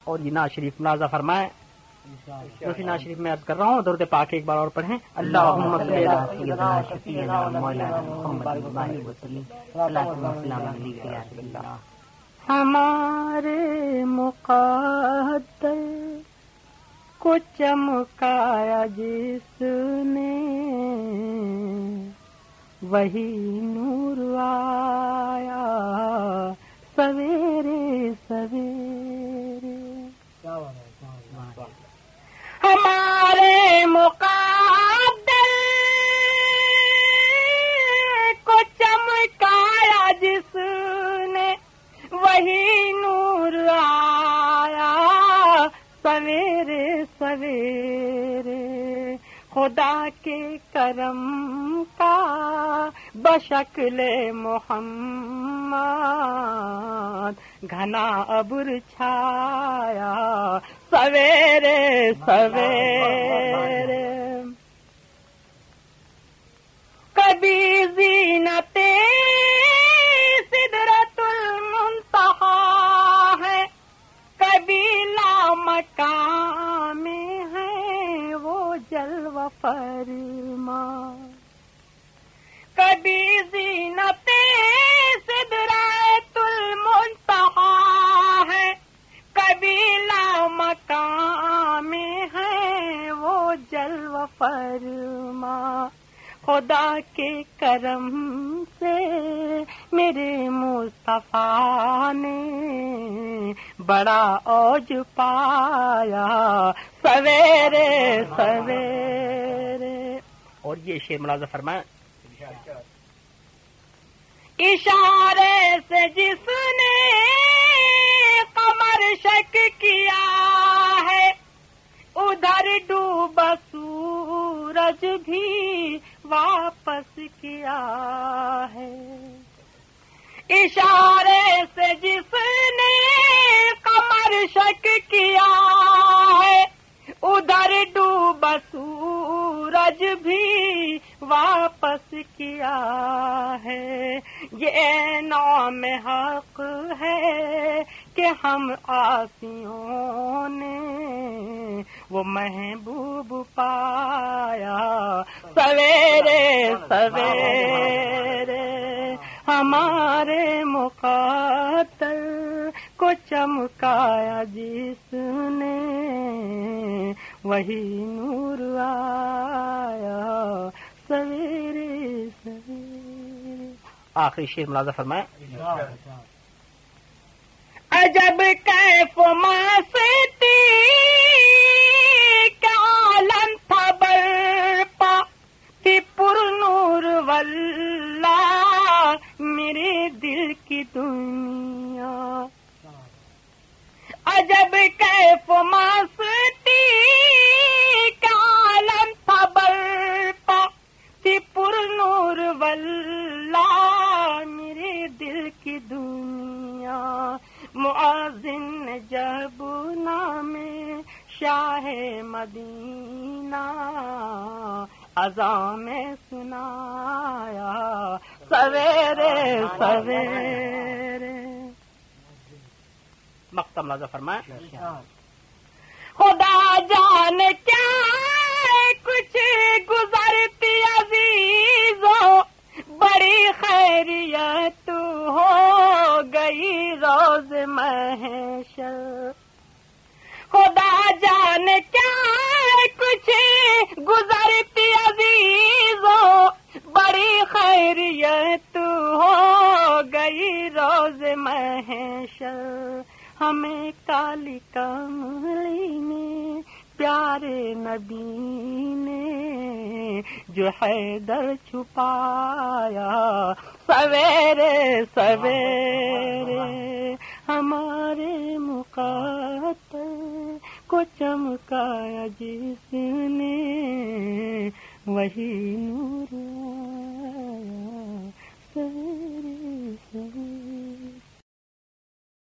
اور یہ نعت شریف ملاحظہ فرمائیں. دوسری نعت شریف میں عرض کر رہا ہوں، درود پاک ایک بار اور پڑھیں. اللہم صلی علی سیدنا شفیعنا مولانا محمد وسلم. ہمارے مقدر کو چمکایا جس نے وہی نور آیا سویرے سویرے. ہمارے مقدر کو چمکایا جس نے وہی نور آیا سویرے سویرے. خدا کے کرم کا بشکل محمد گھنا ابر چھایا سویرے سویرے. کبھی زینت سدرۃ المنتہا ہے، کبھی لامکان میں ہے وہ جلوہ فرما. کبھی زینت سدرۃ المنتہا ہے، کبھی لامکان میں ہے وہ جلوہ فرما. خدا کے کرم سے میرے مصطفیٰ نے بڑا اوج پایا سویرے سویرے. اور یہ شعر ملاحظہ فرمائیں. اشارے سے جس نے قمر شک کیا ہے، ادھر ڈوبا سورج بھی واپس کیا ہے. اشارے سے جس نے قمر شک کیا ہے، ادھر ڈوبا سورج بھی واپس کیا ہے. یہ نام حق ہے کہ ہم عاصیوں نے وہ محبوب پایا سویرے سویرے. ہمارے مقدر کو چمکایا جس نے وہی نور آیا سویرے سویرے. آخری شعر ملاحظہ فرمائیں. عجب کیف مستی کا عالم تھا برپا تھی پر نور واللہ میرے دل کی دنیا. عجب کیف مستی کا عالم تھا برپا تھی پر نور واللہ میرے دل کی دنیا. مؤذن نے جب نام شاہ مدینہ اذان میں سنایا سویرے سویرے. مقطع ملاحظہ فرمائیں. خدا جان کیا کچھ گزرتی عزیزوں، بڑی خیریت ہو گئی روز محشر. خدا جان کیا کچھ گزرتی عزیزوں، بڑی خیریت ہو گئی روز محشر. ہمیں کالی کملی نے پیارے نبی نے جو حیدر چھپایا سویرے سویرے. ہمارے مقدر کو چمکایا جس نے وہی نور آیا سویرے سویرے.